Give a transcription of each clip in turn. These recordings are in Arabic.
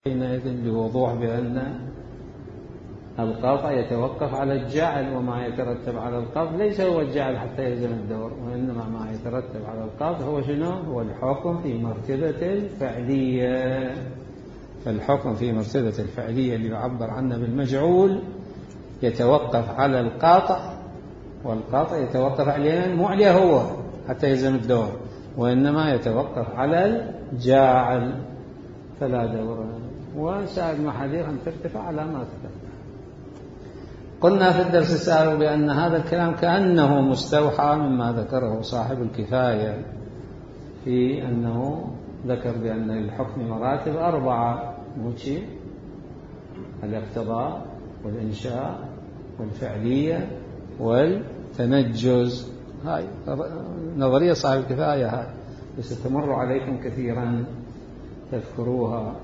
حينئذ لوضوح بأن القطع يتوقف على الجعل، وما يترتب على القطع ليس هو الجعل حتى يلزم الدور، وإنما ما يترتب على القطع هو شنو؟ هو الحكم في مرتبة الفعلية. فالحكم في مرتبة الفعلية اللي يعبر عنه بالمجعول يتوقف على القاطع، والقاطع يتوقف عليه مو عليه هو حتى يلزم الدور، وإنما يتوقف على الجاعل فلا دور، وسائر المحاذير أن ترتفع على ما تقدم. قلنا في الدرس السابق بأن هذا الكلام كأنه مستوحى مما ذكره صاحب الكفاية في أنه ذكر بأن للحكم مراتب 4: موشي الاقتضاء والإنشاء والفعلية والتنجز. هاي نظرية صاحب الكفاية، هاي ستمر عليكم كثيرا تذكروها.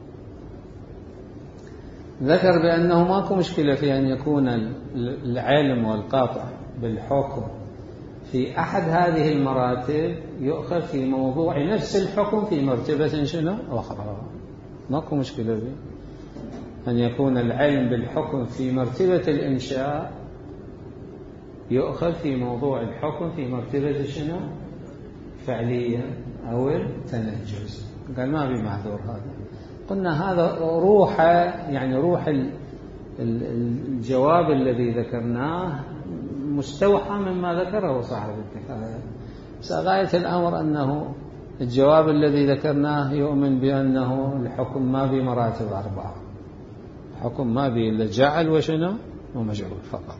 ذكر بأنه ماكو مشكلة في أن يكون العلم والقاطع بالحكم في أحد هذه المراتب يؤخذ في موضوع نفس الحكم في مرتبة شنو أخرى. ماكو مشكلة به أن يكون العلم بالحكم في مرتبة الإنشاء يؤخذ في موضوع الحكم في مرتبة شنو فعلية أو التنجز. قال ما في معذور هذا. قلنا هذا روح، يعني روح الجواب الذي ذكرناه مستوحى مما ذكره صاحب الكفاية، بس غاية الأمر أنه الجواب الذي ذكرناه يؤمن بأنه الحكم ما بمراتب 4، الحكم ما به إلا جعل وشنو ومجعول فقط.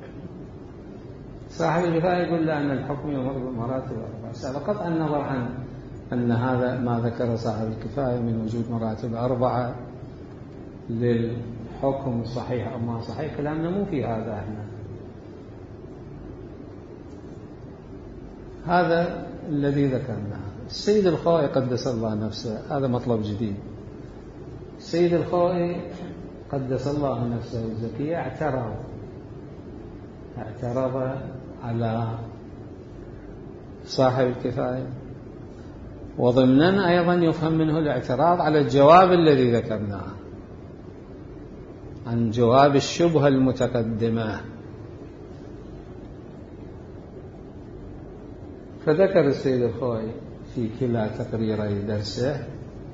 صاحب الكفاية يقول أن الحكم يمر بمراتب 4. بغض النظر عن أن هذا ما ذكر صاحب الكفاية من وجود مراتب 4 للحكم صحيح أو ما صحيح، كلامنا مو في هذا. احنا هذا الذي ذكرناه. السيد الخوئي قدس الله نفسه، هذا مطلب جديد. السيد الخوئي قدس الله نفسه الزكية اعترض على صاحب الكفاية، وضمنا أيضا يفهم منه الاعتراض على الجواب الذي ذكرناه عن جواب الشبهة المتقدمة. فذكر السيد الخوئي في كلا تقريري درسه،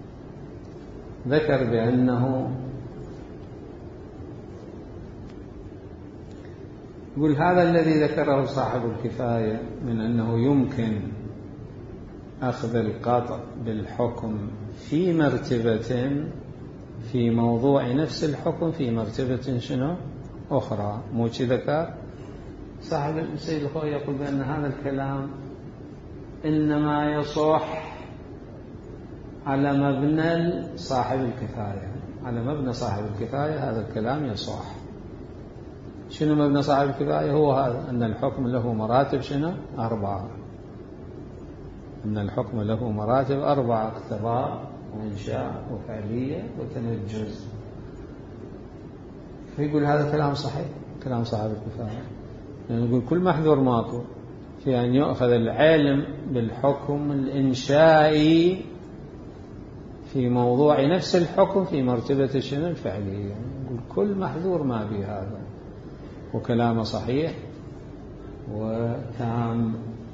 ذكر بأنه يقول هذا الذي ذكره صاحب الكفاية من أنه يمكن أخذ القطع بالحكم في مرتبة في موضوع نفس الحكم في مرتبة شنو أخرى. موشي ذكر صاحب السيد الخوئي يقول بأن هذا الكلام إنما يصح على مبنى صاحب الكفاية، على مبنى صاحب الكفاية هذا الكلام يصح. شنو مبنى صاحب الكفاية؟ هو هذا، أن الحكم له مراتب شنو 4، أن الحكم له مراتب 4: اقتضاء وإنشاء وفعلية وتنجز. فيقول هذا كلام صحيح، كلام صاحب الكفاية. يعني يقول كل محذور ماكو في أن يؤخذ العلم بالحكم الإنشائي في موضوع نفس الحكم في مرتبة شنو الفعلية. يقول كل محذور ما به هذا، وكلامه صحيح وتام.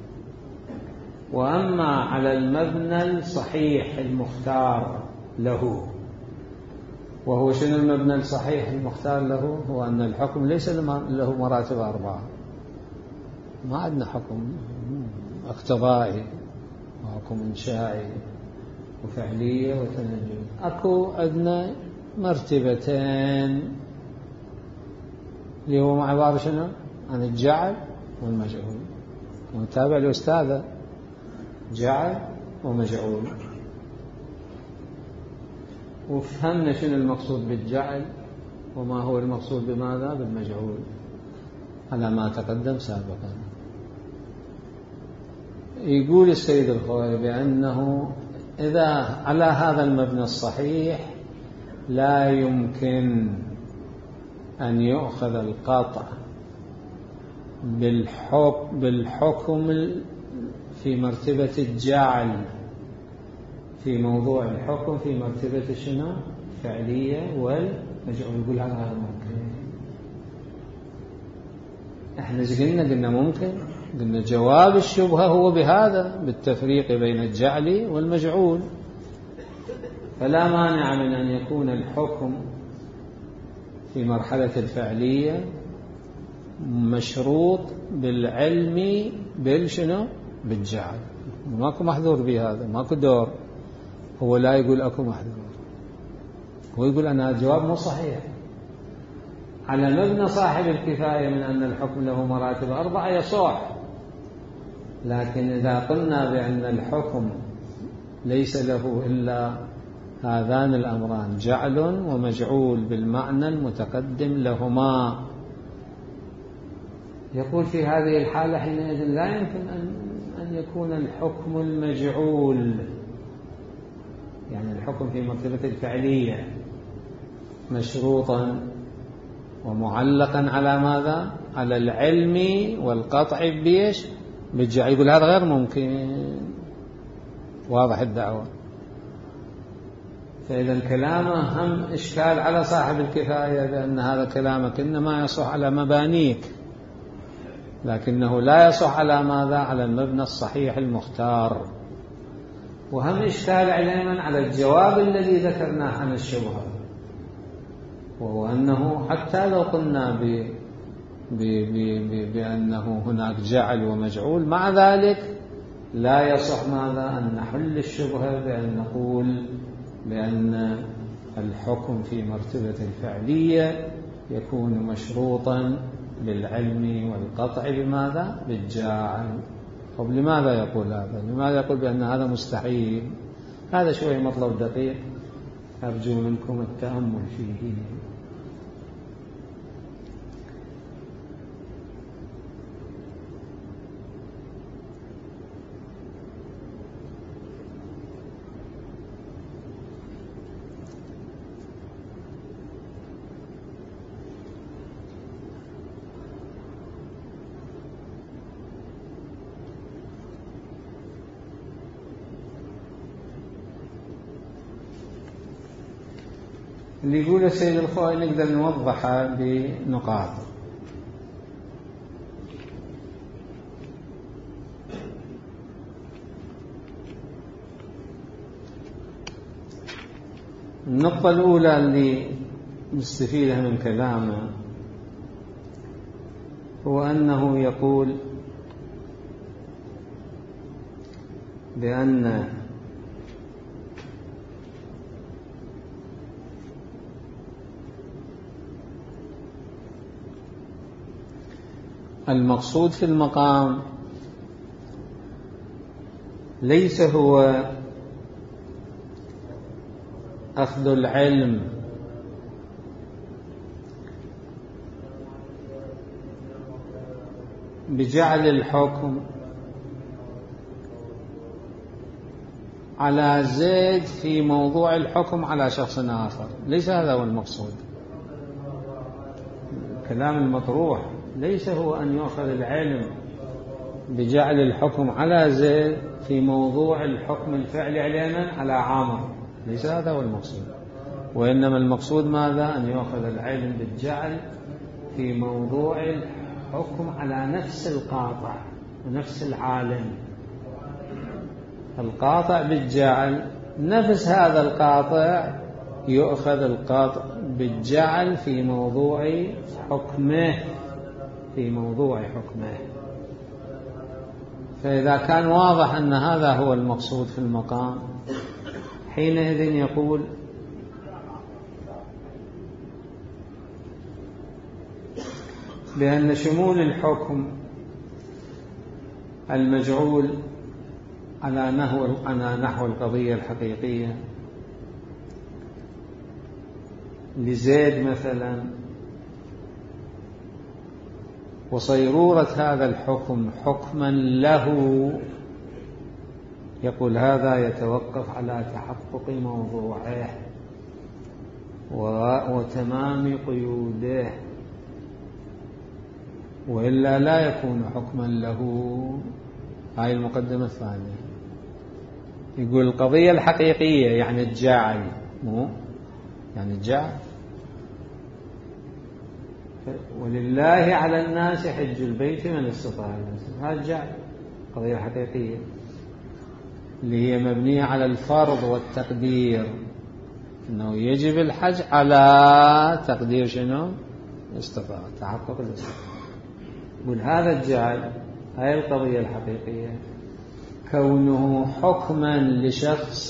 وأما على المبنى الصحيح المختار له، وهو شنو المبنى الصحيح المختار له؟ هو أن الحكم ليس له مراتب 4. ما عندنا حكم اقتضائي وحكم إنشائي وفعلية وتنجز، أكو عندنا مرتبتين اللي هو عبارة شنو عن الجعل والمجعول. ونتابع الأستاذ جعل ومجعول، وفهمنا شنو المقصود بالجعل وما هو المقصود بماذا بالمجعول على ما تقدم سابقا. يقول السيد الخوئي بأنه إذا على هذا المبنى الصحيح لا يمكن أن يؤخذ القطع بالحكم في مرتبة الجعل في موضوع الحكم في مرتبة شنو الفعلية والمجعول، يقول هذا غير ممكن. احنا قلنا ممكن، قلنا جواب الشبهة هو بهذا، بالتفريق بين الجعل والمجعول. فلا مانع من أن يكون الحكم في مرحلة الفعلية مشروط بالعلم بالشنو؟ بالجعل. ماكو محذور بهذا، ماكو دور. هو لا يقول أكو محذور، هو يقول أن الجواب مو صحيح. على مبنى صاحب الكفاية من أن الحكم له مراتب 4 يصح، لكن إذا قلنا بأن الحكم ليس له إلا هذان الأمران، جعل ومجعول بالمعنى المتقدم لهما، يقول في هذه الحالة حينئذ لا يمكن أن يكون الحكم المجعول، يعني الحكم في مرتبة الفعلية، مشروطا ومعلقا على ماذا؟ على العلم والقطع بيش؟ بالجعل. يقول هذا غير ممكن. واضح الدعوة. فإذا كلامه هم إشكال على صاحب الكفاية، بأن هذا كلامك إنما يصح على مبانيك، لكنه لا يصح على ماذا؟ على المبنى الصحيح المختار. وهم إشكال علينا على الجواب الذي ذكرناه عن الشبهة، وهو أنه حتى لو قلنا بأنه هناك جعل ومجعول، مع ذلك لا يصح ماذا؟ أن نحل الشبهة بأن نقول بأن الحكم في مرتبة الفعلية يكون مشروطا بالعلم والقطع بماذا؟ بالجاعل. طب لماذا يقول هذا؟ لماذا يقول بأن هذا مستحيل؟ هذا شوي مطلب دقيق، أرجو منكم التأمل فيه. اللي يقول السيد الخوئي نقدر نوضحها بنقاط. النقطة الأولى اللي نستفيدها من كلامه هو أنه يقول بأن المقصود في المقام ليس هو أخذ العلم بجعل الحكم على زيد في موضوع الحكم على شخص آخر، ليس هذا هو المقصود. الكلام المطروح ليس هو أن يؤخذ العلم بجعل الحكم على زيد في موضوع الحكم الفعلي علينا على عامر، ليس هذا هو المقصود. وإنما المقصود ماذا؟ أن يؤخذ العلم بالجعل في موضوع الحكم على نفس القاطع ونفس العالم. القاطع بالجعل نفس هذا القاطع يؤخذ القاطع بالجعل في موضوع حكمه، في موضوع حكمه. فإذا كان واضح أن هذا هو المقصود في المقام، حينئذ يقول بأن شمول الحكم المجعول على نحو القضية الحقيقية لزيد مثلا، وصيرورة هذا الحكم حكما له، يقول هذا يتوقف على تحقق موضوعه وتمام قيوده، وإلا لا يكون حكما له. هاي المقدمة الثانية. يقول القضية الحقيقية يعني الجاعل يعني الجعل. ولله على الناس حج البيت من استطاع. هذا الجعل قضية حقيقية اللي هي مبنية على الفرض والتقدير، أنه يجب الحج على تقدير شنو؟ استطاع، تحقق الاستطاعة. يقول هذا الجعل، هاي القضية الحقيقية، كونه حكما لشخص،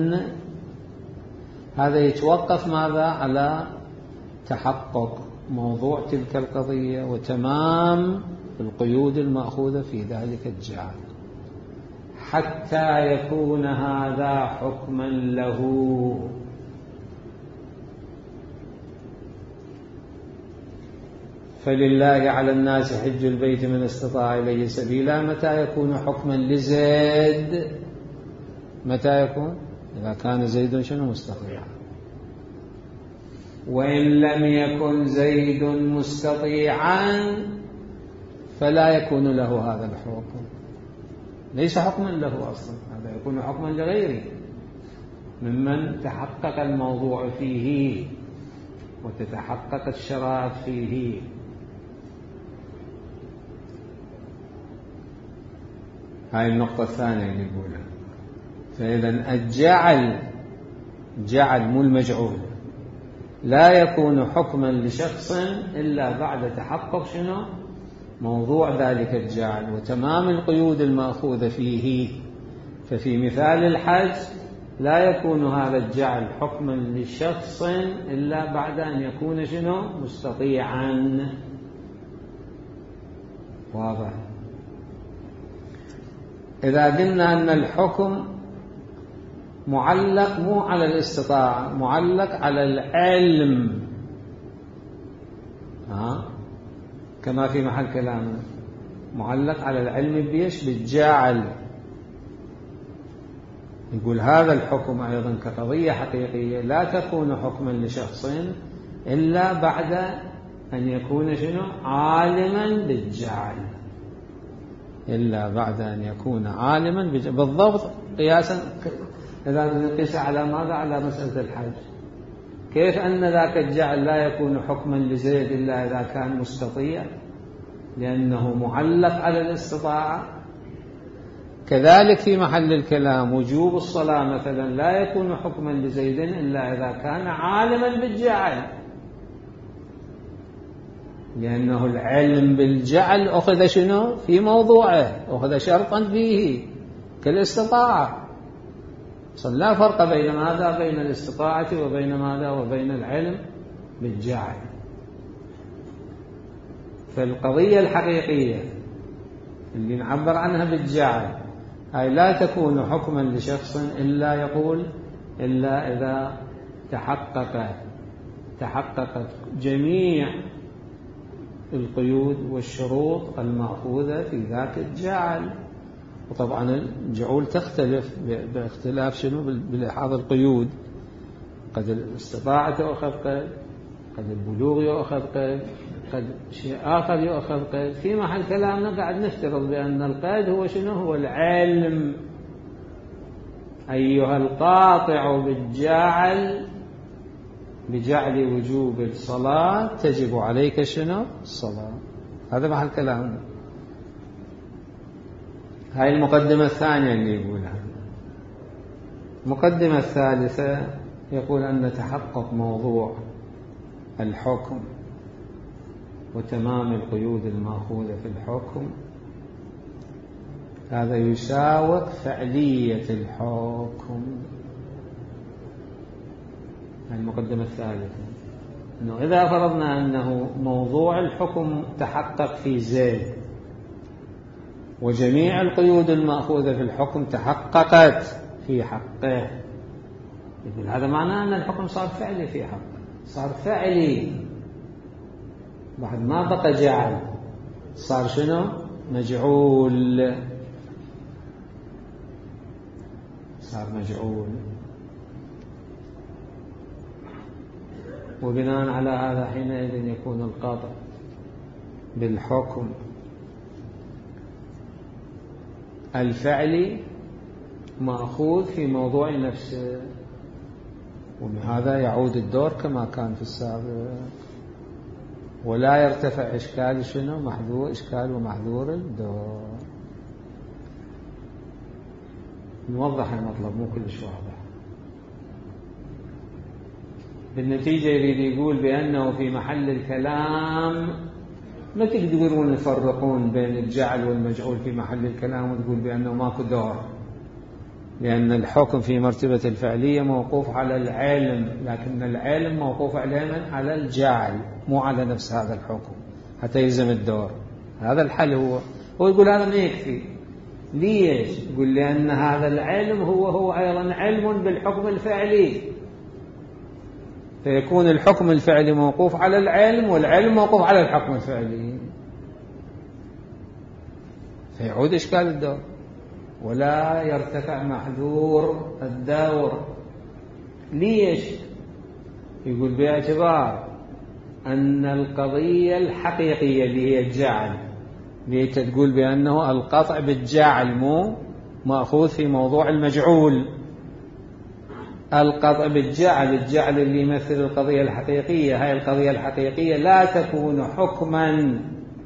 هذا يتوقف ماذا؟ على تحقق موضوع تلك القضية وتمام القيود المأخوذة في ذلك الجعل، حتى يكون هذا حكما له. فلله على الناس حج البيت من استطاع إليه سبيلا، متى يكون حكما لزيد؟ متى يكون؟ إذا كان زيد شنو؟ مستطيعا. وإن لم يكن زيد مستطيعا فلا يكون له هذا الحكم، ليس حكما له أصلا، هذا يكون حكما لغيره ممن تحقق الموضوع فيه وتتحقق الشرائط فيه. هاي النقطة الثانية اللي يقولها. فإذا الجعل، جعل مو المجعول، لا يكون حكما لشخص إلا بعد تحقق شنو؟ موضوع ذلك الجعل وتمام القيود المأخوذة فيه. ففي مثال الحج لا يكون هذا الجعل حكما لشخص إلا بعد أن يكون شنو؟ مستطيعا. واضح؟ إذا قلنا أن الحكم معلق مو على الاستطاعة، معلق على العلم، كما في محل كلامنا، معلق على العلم بيش؟ بالجعل. يقول هذا الحكم أيضا كقضية حقيقية لا تكون حكما لشخص إلا بعد أن يكون شنو؟ عالما بالجعل. إلا بعد أن يكون عالما بالجعل. بالضبط قياسا إذا نقيس على ماذا؟ على مسألة الحج. كيف أن ذاك الجعل لا يكون حكما لزيد إلا إذا كان مستطيع لأنه معلق على الاستطاعة، كذلك في محل الكلام وجوب الصلاة مثلا لا يكون حكما لزيد إلا إذا كان عالما بالجعل، لأنه العلم بالجعل أخذ شنو؟ في موضوعه، أخذ شرطا فيه كالاستطاعة. لا فرق بين ماذا؟ بين الاستطاعة وبين ماذا؟ وبين العلم بالجعل. فالقضية الحقيقية اللي نعبر عنها بالجعل هاي لا تكون حكما لشخص إلا يقول إلا إذا تحققت جميع القيود والشروط المأخوذة في ذاك الجعل. وطبعا الجعول تختلف باختلاف شنو؟ بلحاظ القيود، قد الاستطاعة يؤخذ قيد، قد البلوغ يؤخذ قيد، قد شيء آخر يؤخذ قيد. في محل كلامنا قاعد نفترض بأن القيد هو شنو؟ هو العلم. أيها القاطع بجعل وجوب الصلاة تجب عليك شنو؟ الصلاة. هذا محل كلامنا. هاي المقدمة الثانية اللي يقولها. المقدمة الثالثة يقول أن تحقق موضوع الحكم وتمام القيود المأخوذة في الحكم هذا يساوق فعلية الحكم. المقدمة الثالثة أنه إذا فرضنا أنه موضوع الحكم تحقق في زيد وجميع القيود المأخوذة في الحكم تحققت في حقه، يقول هذا معناه أن الحكم صار فعلي في حقه، صار فعلي بعد ما بقى جعل، صار شنو؟ مجعول، صار مجعول. وبناء على هذا حينئذ يكون القاطع بالحكم الفعلي مأخوذ في موضوع نفسه. وبهذا يعود الدور كما كان في السابق، ولا يرتفع إشكال شنو محذور إشكال ومحذور الدور. نوضح المطلب مو كلش واضح. بالنتيجة يريد يقول بأنه في محل الكلام ما تقدرون تفرقون بين الجعل والمجعول في محل الكلام وتقول بأنه ماكو دور، لأن الحكم في مرتبة الفعلية موقوف على العلم، لكن العلم موقوف على الجعل مو على نفس هذا الحكم حتى يلزم الدور. هذا الحل هو يقول هذا ما يكفي. ليش؟ يقول لأن هذا العلم هو أيضا علم بالحكم الفعلي، فيكون الحكم الفعلي موقوف على العلم والعلم موقوف على الحكم الفعلي، فيعود إشكال الدور ولا يرتفع محذور الدور. ليش؟ يقول باعتبار أن القضية الحقيقية اللي هي الجعل، ليش تقول بأنه القطع بالجعل مو مأخوذ في موضوع المجعول. القطع بالجعل، الجعل اللي يمثل القضية الحقيقية، هاي القضية الحقيقية لا تكون حكما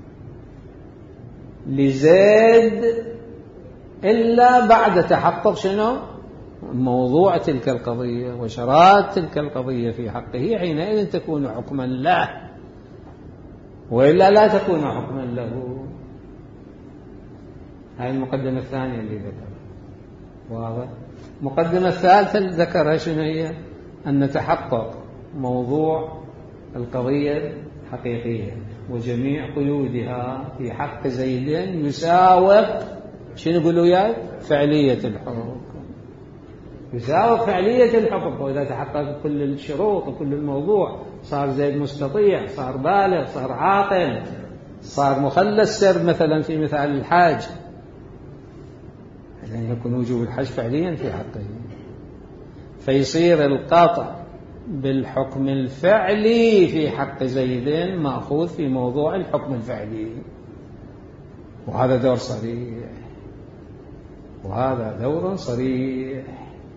لزيد إلا بعد تحقق شنو موضوع تلك القضية وشرائط تلك القضية في حقه، حينئذ تكون حكما له، وإلا لا تكون حكما له. هاي المقدمة الثانية اللي ذكرها واضح. المقدمة الثالثة اللي ذكرها شنو هي؟ أن تحقق موضوع القضية الحقيقية وجميع قيودها في حق زيد يساوق شنو يقولوا يا فعلية الحكم، يساوق فعلية الحكم. وإذا تحقق كل الشروط وكل الموضوع صار زيد مستطيع، صار بالغ، صار عاقل، صار مخلص سر مثلا في مثال الحاج، يعني يكون وجوب الحج فعليا في حقه، فيصير القطع بالحكم الفعلي في حق زيد مأخوذ في موضوع الحكم الفعلي، وهذا دور صريح، وهذا دور صريح.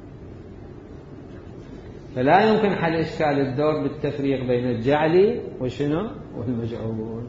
فلا يمكن حل إشكال الدور بالتفريق بين الجعل وشنو والمجعول.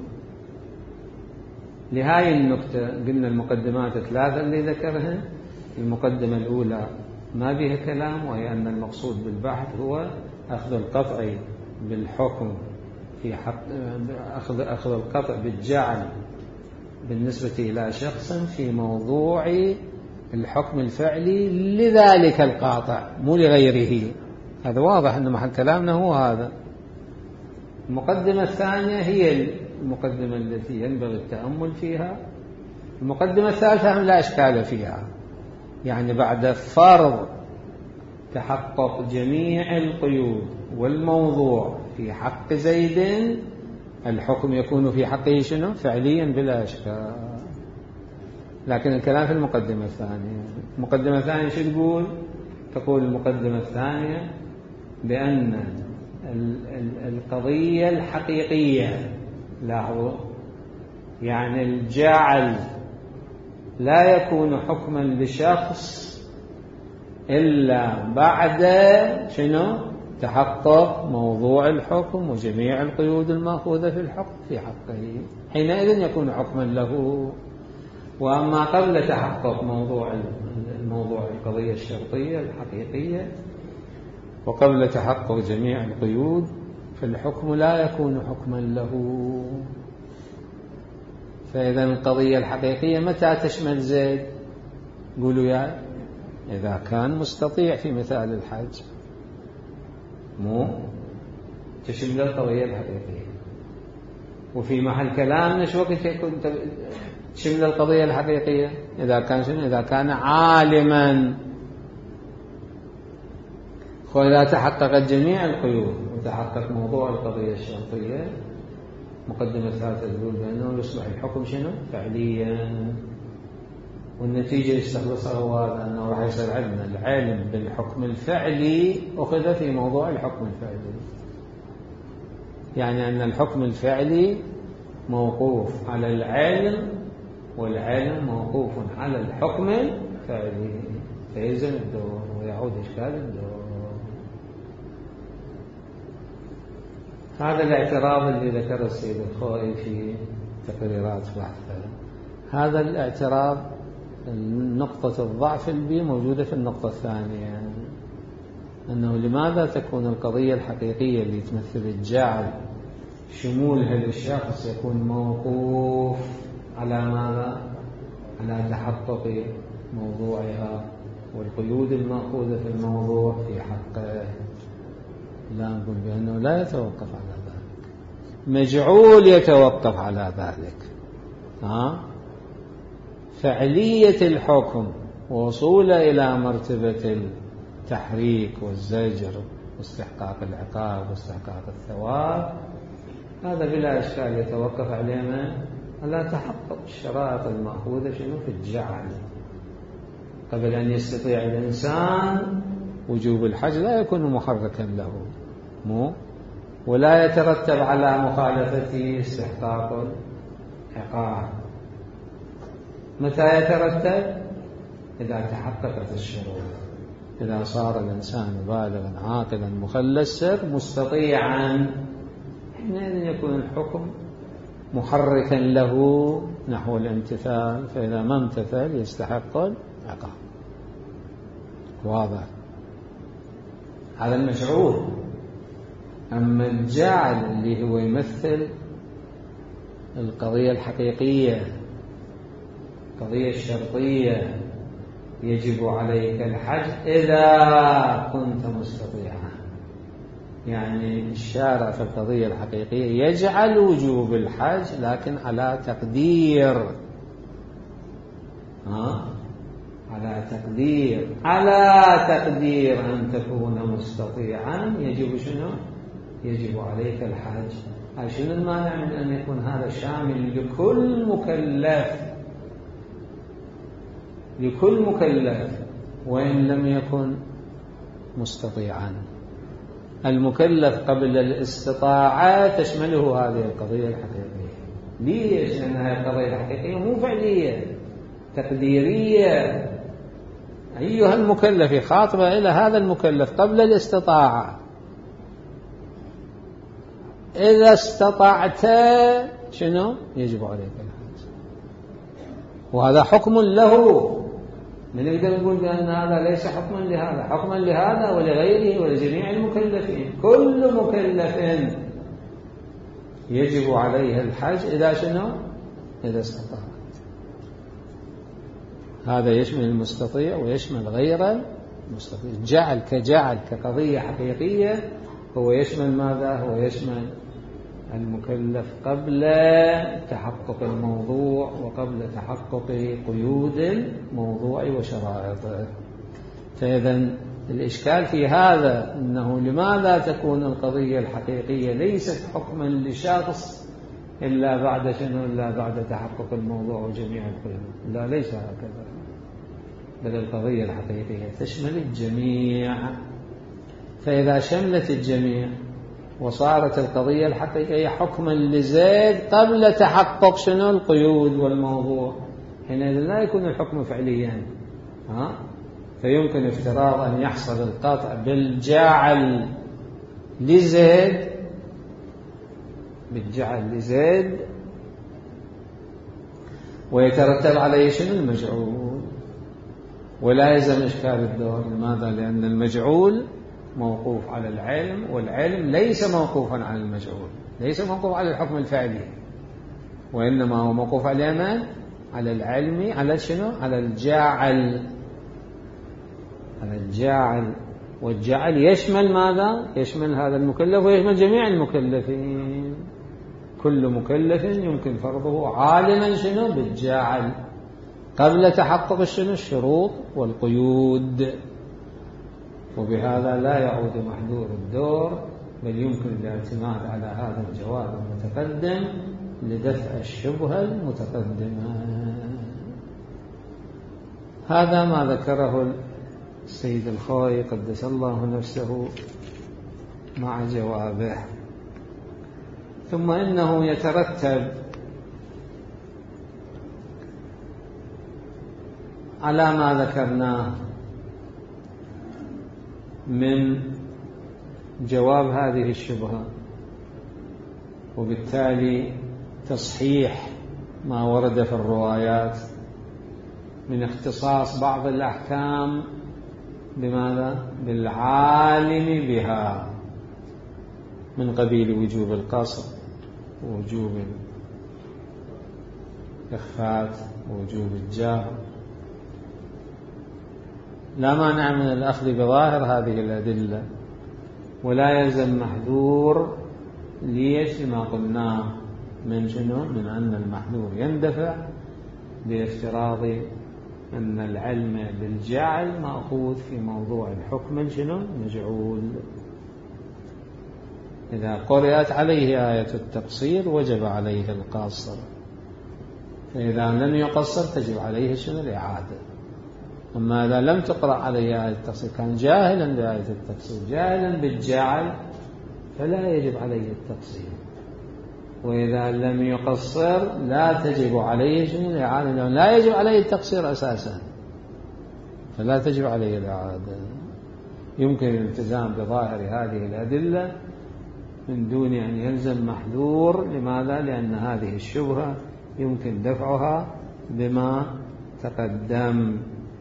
لهذه النقطة قلنا المقدمات الثلاثة اللي ذكرها. المقدمة الأولى ما بها كلام، وهي أن المقصود بالبحث هو أخذ القطع بالحكم في حق أخذ القطع بالجعل بالنسبة إلى شخص في موضوع الحكم الفعلي لذلك القاطع مو لغيره. هذا واضح أن محل كلامنا هو هذا. المقدمة الثانية هي المقدمة التي ينبغي التأمل فيها. المقدمة الثالثة لا إشكال فيها، يعني بعد فرض تحقق جميع القيود والموضوع في حق زيد الحكم يكون في حقه شنو فعليا بلا إشكال. لكن الكلام في المقدمة الثانية. المقدمة الثانية شو تقول؟ تقول المقدمة الثانية بأن القضية الحقيقية، لاحظوا، يعني الجعل لا يكون حكما لشخص إلا بعد شنو تحقق موضوع الحكم وجميع القيود المأخوذة في الحكم في حقه، حينئذ يكون حكما له. وأما قبل تحقق موضوع القضية الشرطية الحقيقية وقبل تحقق جميع القيود فالحكم لا يكون حكما له. فإذا القضية الحقيقية متى تشمل زيد؟ قولوا يا إذا كان مستطيع في مثال الحج، مو تشمل القضية الحقيقية. وفي محل كلامنا شو وقت يكون تشمل القضية الحقيقية؟ إذا كان شنو؟ إذا كان عالما. وإذا تحققت جميع القيود وتحقق موضوع القضية الشرطية مقدمة ثالثة تقول بأنه يصبح الحكم شنو فعليا. والنتيجة يستخلصها هو أنه راح يصير عندنا العلم بالحكم الفعلي أخذ في موضوع الحكم الفعلي، يعني أن الحكم الفعلي موقوف على العلم والعلم موقوف على الحكم الفعلي، فيلزم الدور ويعود إشكال الدور. هذا الاعتراض اللي ذكره السيد الخوئي في تقريرات بحثه. هذا الاعتراض نقطة الضعف اللي موجودة في النقطة الثانية، أنه لماذا تكون القضية الحقيقية اللي تمثل الجعل شمولها للشخص يكون موقوف على ماذا؟ على تحقق موضوعها والقيود المأخوذة في الموضوع في حقه. لا نقول بأنه لا يتوقف على ذلك، مجعول يتوقف على ذلك. فعلية الحكم ووصوله إلى مرتبة التحريك والزجر واستحقاق العقاب واستحقاق الثواب، هذا بلا إشكال يتوقف عليه على تحقق الشرائط المأخوذة شنو في الجعل. قبل أن يستطيع الإنسان وجوب الحج لا يكون محركا له، ولا يترتب على مخالفته استحقاق العقاب. متى يترتب؟ إذا تحققت الشروط، إذا صار الإنسان بالغا عاقلا مخلصا مستطيعا، حينئذ يكون الحكم محركا له نحو الامتثال، فإذا ما امتثل يستحق العقاب. واضح؟ هذا المشعور. أما الجعل اللي هو يمثل القضية الحقيقية، القضية الشرطية، يجب عليك الحج إذا كنت مستطيعا. يعني الشارع في القضية الحقيقية يجعل وجوب الحج لكن على تقدير، على تقدير أن تكون مستطيعا يجب شنو؟ يجب عليك الحج. شنو المانع من أن يكون هذا شامل لكل مكلف وإن لم يكن مستطيعا؟ المكلف قبل الاستطاعة تشمله هذه القضية الحقيقية. ليش؟ لأن هذه القضية الحقيقية مو فعلية، تقديرية. أيها المكلف خاطبة إلى هذا المكلف قبل الاستطاعة، إذا استطعت شنو؟ يجب عليك الحج. وهذا حكم له. من يقدر يقول بأن هذا ليس حكما لهذا، حكما لهذا ولغيره ولجميع المكلفين. كل مكلف يجب عليه الحج إذا شنو؟ إذا استطاع. هذا يشمل المستطيع ويشمل غير المستطيع. جعل كجعل كقضية حقيقية هو يشمل ماذا؟ هو يشمل المكلف قبل تحقق الموضوع وقبل تحقق قيود الموضوع وشرائطه. فإذا الإشكال في هذا أنه لماذا تكون القضية الحقيقية ليست حكما لشخص إلا بعد شنو؟ إلا بعد تحقق الموضوع وجميع القيود. لا، ليس هكذا، بل القضية الحقيقية تشمل الجميع. فإذا شملت الجميع وصارت القضية الحقيقية حكما لزيد قبل تحقق شنو؟ القيود والموضوع، حينئذ لا يكون الحكم فعليا. فيمكن افتراض أن يحصل القطع بالجعل لزيد ويترتب عليه شنو؟ المجعول، ولا يلزم إشكال الدور. لماذا؟ لأن المجعول موقوف على العلم، والعلم ليس موقوفا على المجعول، ليس موقوف على الحكم الفعلي، وإنما هو موقوف على من؟ على العلم، على شنو؟ على الجاعل. والجعل يشمل ماذا؟ يشمل هذا المكلف ويشمل جميع المكلفين. كل مكلف يمكن فرضه عالما شنو؟ بالجاعل قبل تحقق شنو؟ الشروط والقيود. وبهذا لا يعود محذور الدور، بل يمكن الاعتماد على هذا الجواب المتقدم لدفع الشبهة المتقدمة. هذا ما ذكره السيد الخوئي قدس الله نفسه مع جوابه. ثم إنه يترتب على ما ذكرناه من جواب هذه الشبهة وبالتالي تصحيح ما ورد في الروايات من اختصاص بعض الأحكام بماذا؟ بالعالم بها، من قبيل وجوب القصر ووجوب الإخفات ووجوب الجهر. لا مانع من الأخذ بظاهر هذه الأدلة، ولا يلزم محذور. ليش؟ لما قلناه من شنو؟ من أن المحذور يندفع بافتراض أن العلم بالجعل مأخوذ في موضوع الحكم شنو؟ مجعول. إذا قرأت عليه آية التقصير وجب عليه القصر، فإذا لم يقصر تجب عليه شنو؟ الإعادة. أما إذا لم تقرأ عليه آية التقصير، كان جاهلا بآية التقصير جاهلا بالجعل، فلا يجب عليه التقصير. وإذا لم يقصر لا تجب عليه شنو؟ الإعادة، لا يجب عليه التقصير أساسا، فلا تجب عليه الإعادة. يمكن الالتزام بظاهر هذه الأدلة من دون أن يلزم محذور. لماذا؟ لأن هذه الشبهة يمكن دفعها بما تقدم.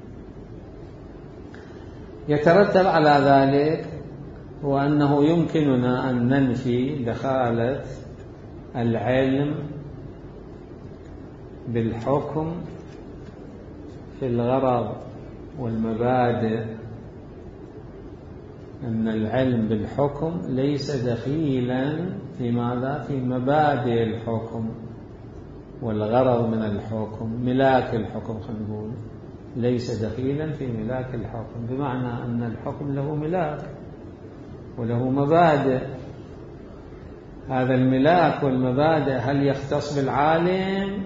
يترتب على ذلك هو أنه يمكننا أن ننفي دخالة العلم بالحكم في الغرض والمبادئ، أن العلم بالحكم ليس دخيلا في ماذا؟ في مبادئ الحكم والغرض من الحكم، ملاك الحكم. خلينا نقول ليس دخيلا في ملاك الحكم، بمعنى أن الحكم له ملاك وله مبادئ. هذا الملاك والمبادئ هل يختص بالعالم؟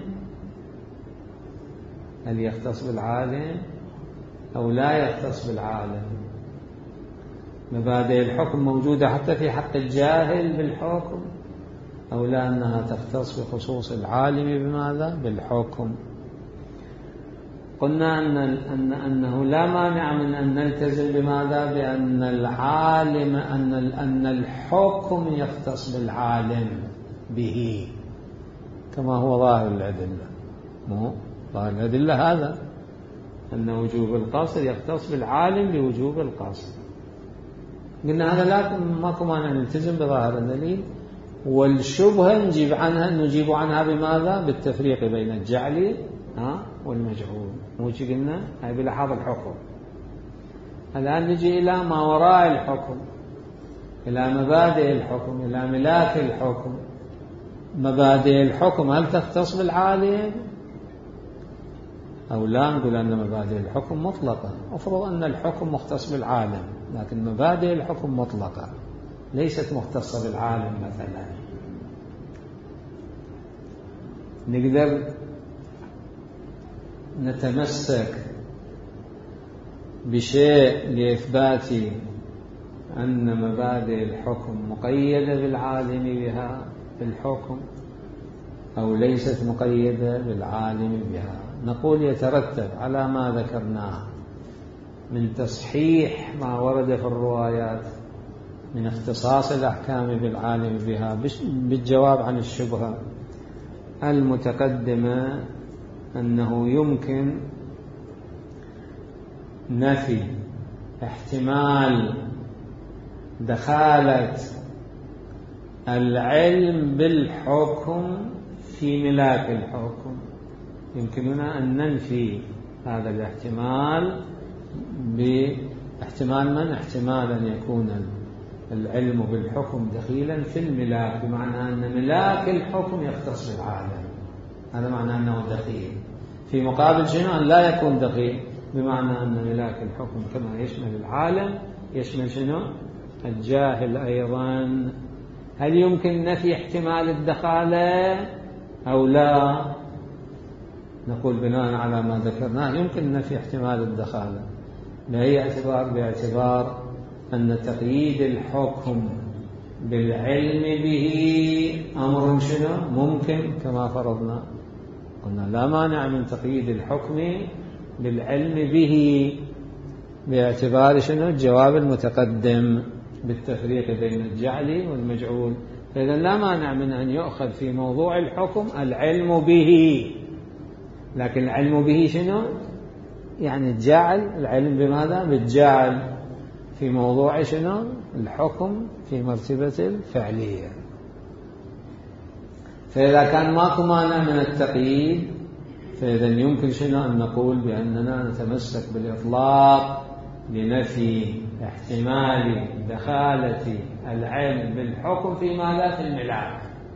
هل يختص بالعالم أو لا يختص بالعالم؟ مبادئ الحكم موجودة حتى في حق الجاهل بالحكم، أو لا أنها تختص بخصوص العالم بماذا؟ بالحكم. قلنا أنه لا مانع من أن نلتزم بماذا؟ بأن العالم أن الحكم يختص بالعالم به، كما هو ظاهر الأدلة. ظاهر الأدلة هذا، أن وجوب القصر يختص بالعالم بوجوب القصر. قلنا هذا ماكو مانع نلتزم بظاهر الدليل، والشبهة نجيب عنها بماذا؟ بالتفريق بين الجعل والمجعول. وش قلنا؟ هاي بلحاظ الحكم. الآن نجي إلى ما وراء الحكم، إلى مبادئ الحكم، إلى ملاك الحكم. مبادئ الحكم هل تختص بالعالم أو لا؟ نقول أن مبادئ الحكم مطلقة. أفرض أن الحكم مختص بالعالم، لكن مبادئ الحكم مطلقة ليست مختصة بالعالم. مثلا نقدر نتمسك بشيء لإثبات أن مبادئ الحكم مقيدة بالعالم بها في الحكم، أو ليست مقيدة بالعالم بها. نقول يترتب على ما ذكرناه من تصحيح ما ورد في الروايات من اختصاص الأحكام بالعالم بها بالجواب عن الشبهة المتقدمة، أنه يمكن نفي احتمال دخالة العلم بالحكم في ملاك الحكم. يمكننا أن ننفي هذا الاحتمال باحتمال من؟ احتمال أن يكون العلم بالحكم دخيلا في الملاك، بمعنى أن ملاك الحكم يختص بالعالم. هذا معنى أنه دخيل. في مقابل شنو؟ أن لا يكون دخيل، بمعنى أن ملاك الحكم كما يشمل العالم يشمل شنو؟ الجاهل أيضا. هل يمكن نفي احتمال الدخالة أو لا؟ نقول بناء على ما ذكرناه يمكن نفي احتمال الدخالة. باعتبار أن تقييد الحكم بالعلم به أمر شنو؟ ممكن كما فرضنا. قلنا لا مانع من تقييد الحكم بالعلم به باعتبار شنو؟ الجواب المتقدم بالتفريق بين الجعل والمجعول. إذا لا مانع من أن يؤخذ في موضوع الحكم العلم به، لكن العلم به شنو؟ يعني الجعل، العلم بماذا؟ بالجعل في موضوع شنو؟ الحكم في مرتبة الفعلية. فإذا كان ماكو مانع من التقييد، فإذا يمكن شنو أن نقول بأننا نتمسك بالإطلاق لنفي احتمال دخالة العلم بالحكم في ماذا؟ في الملاك،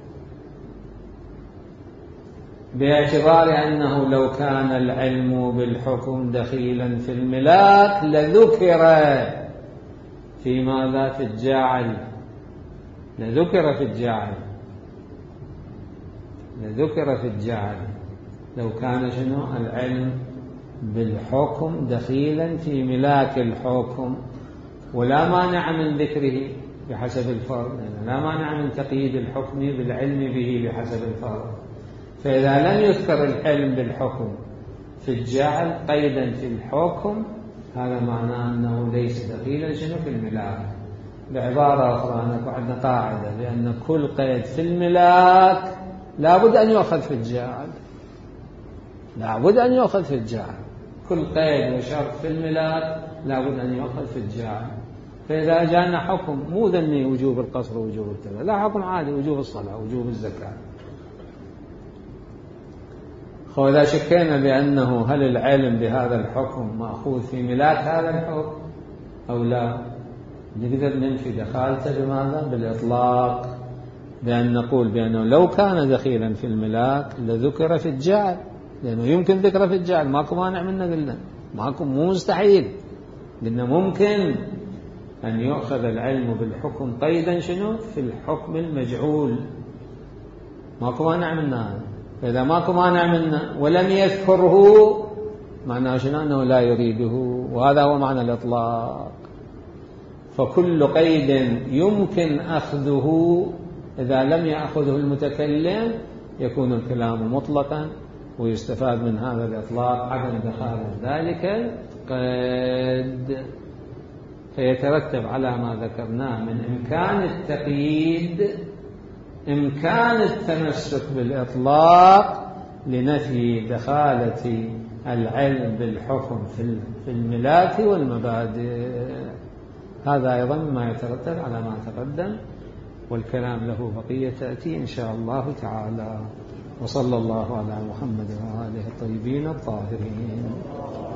باعتبار أنه لو كان العلم بالحكم دخيلا في الملاك لذكر في ماذا؟ في الجعل، لذكر في الجعل لو كان شنو؟ العلم بالحكم دخيلا في ملاك الحكم، ولا مانع من ذكره بحسب الفرض، يعني لا مانع من تقييد الحكم بالعلم به بحسب الفرض. فإذا لم يذكر العلم بالحكم في الجعل قيدا في الحكم، هذا معناه أنه ليس دخيلا شنو؟ في الملاك. بعبارة أخرى أنك عندنا قاعدة بأن كل قيد في الملاك لابد أن يؤخذ في الجعل، لابد أن يؤخذ في الجعل، كل قيد وشرط في الملاك لابد أن يؤخذ في الجعل. فإذا جاءنا حكم مو ذني وجوب القصر ووجوب الكذا، لا، حكم عادي وجوب الصلاة وجوب الزكاة، وإذا شكينا بأنه هل العلم بهذا الحكم مأخوذ في ملاك هذا الحكم أو لا، نقدر ننفي دخالته بماذا؟ بالإطلاق، بأن نقول بأنه لو كان دخيلا في الملاك لذكر في الجعل، لأنه يمكن ذكر في الجعل، ماكو مانع منه، قلنا ماكو، مو مستحيل، قلنا ممكن أن يؤخذ العلم بالحكم قيدا شنو؟ في الحكم المجعول، ماكو مانع منه هذا. فإذا ماكو مانع منه ولم يذكره معناه شنو؟ أنه لا يريده، وهذا هو معنى الإطلاق. فكل قيد يمكن أخذه إذا لم يأخذه المتكلم يكون الكلام مطلقا، ويستفاد من هذا الإطلاق عدم دخالة ذلك القيد. فيترتب على ما ذكرناه من إمكان التقييد إمكان التمسك بالإطلاق لنفي دخالة العلم بالحكم في الملاك والمبادئ. هذا أيضا ما يترتب على ما تقدم، والكلام له بقية تأتي إن شاء الله تعالى. وصلى الله على محمد وآله الطيبين الطاهرين.